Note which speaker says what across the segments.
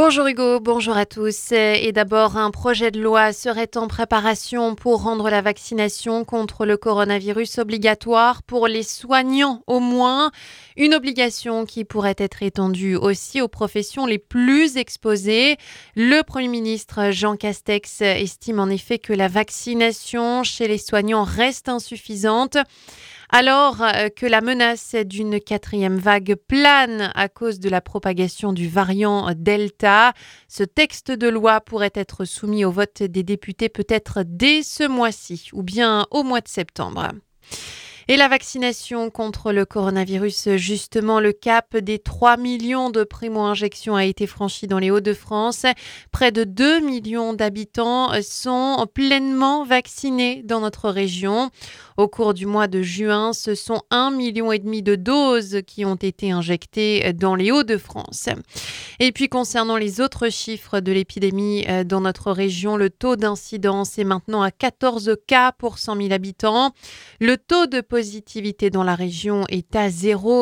Speaker 1: Bonjour Hugo, bonjour à tous. Et d'abord, un projet de loi serait en préparation pour rendre la vaccination contre le coronavirus obligatoire pour les soignants au moins. Une obligation qui pourrait être étendue aussi aux professions les plus exposées. Le Premier ministre Jean Castex estime en effet que la vaccination chez les soignants reste insuffisante. Alors que la menace d'une quatrième vague plane à cause de la propagation du variant Delta, ce texte de loi pourrait être soumis au vote des députés peut-être dès ce mois-ci ou bien au mois de septembre. Et la vaccination contre le coronavirus, justement, le cap des 3 millions de primo-injections a été franchi dans les Hauts-de-France. Près de 2 millions d'habitants sont pleinement vaccinés dans notre région. Au cours du mois de juin, ce sont 1,5 million de doses qui ont été injectées dans les Hauts-de-France. Et puis concernant les autres chiffres de l'épidémie dans notre région, le taux d'incidence est maintenant à 14 cas pour 100 000 habitants. Le taux de positivité dans la région est à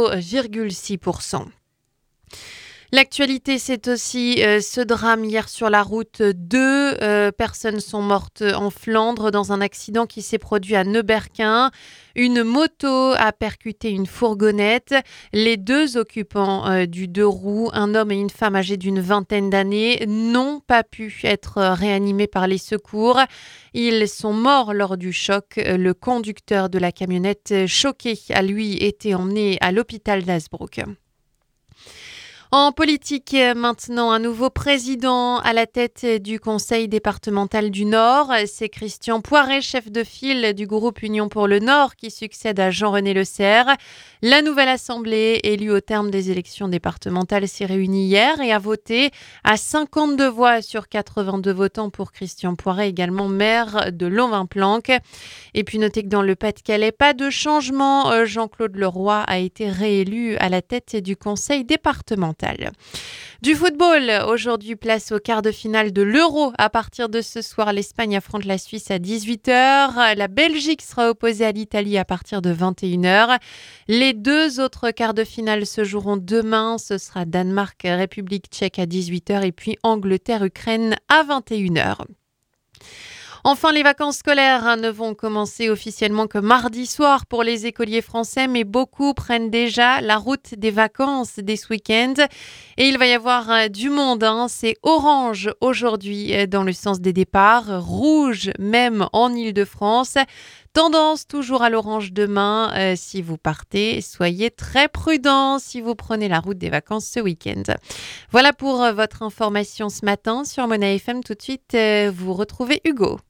Speaker 1: 0,6%. L'actualité, c'est aussi ce drame hier sur la route. Deux personnes sont mortes en Flandre dans un accident qui s'est produit à Neuberquin. Une moto a percuté une fourgonnette. Les deux occupants du deux roues, un homme et une femme âgés d'une vingtaine d'années, n'ont pas pu être réanimés par les secours. Ils sont morts lors du choc. Le conducteur de la camionnette choqué a lui été emmené à l'hôpital d'Hazebrouck. En politique, maintenant, un nouveau président à la tête du conseil départemental du Nord. C'est Christian Poiret, chef de file du groupe Union pour le Nord, qui succède à Jean-René Lecerf. La nouvelle assemblée, élue au terme des élections départementales, s'est réunie hier et a voté à 52 voix sur 82 votants pour Christian Poiret, également maire de Longvin-Planck. Et puis notez que dans le Pas-de-Calais, pas de changement. Jean-Claude Leroy a été réélu à la tête du conseil départemental. Du football, aujourd'hui place au quart de finale de l'Euro. À partir de ce soir, l'Espagne affronte la Suisse à 18h. La Belgique sera opposée à l'Italie à partir de 21h. Les deux autres quarts de finale se joueront demain. Ce sera Danemark-République tchèque à 18h et puis Angleterre-Ukraine à 21h. Enfin, les vacances scolaires ne vont commencer officiellement que mardi soir pour les écoliers français, mais beaucoup prennent déjà la route des vacances dès ce week-end. Et il va y avoir du monde. C'est orange aujourd'hui dans le sens des départs, rouge même en Île-de-France. Tendance toujours à l'orange demain. Si vous partez, soyez très prudents si vous prenez la route des vacances ce week-end. Voilà pour votre information ce matin sur Mona FM. Tout de suite, vous retrouvez Hugo.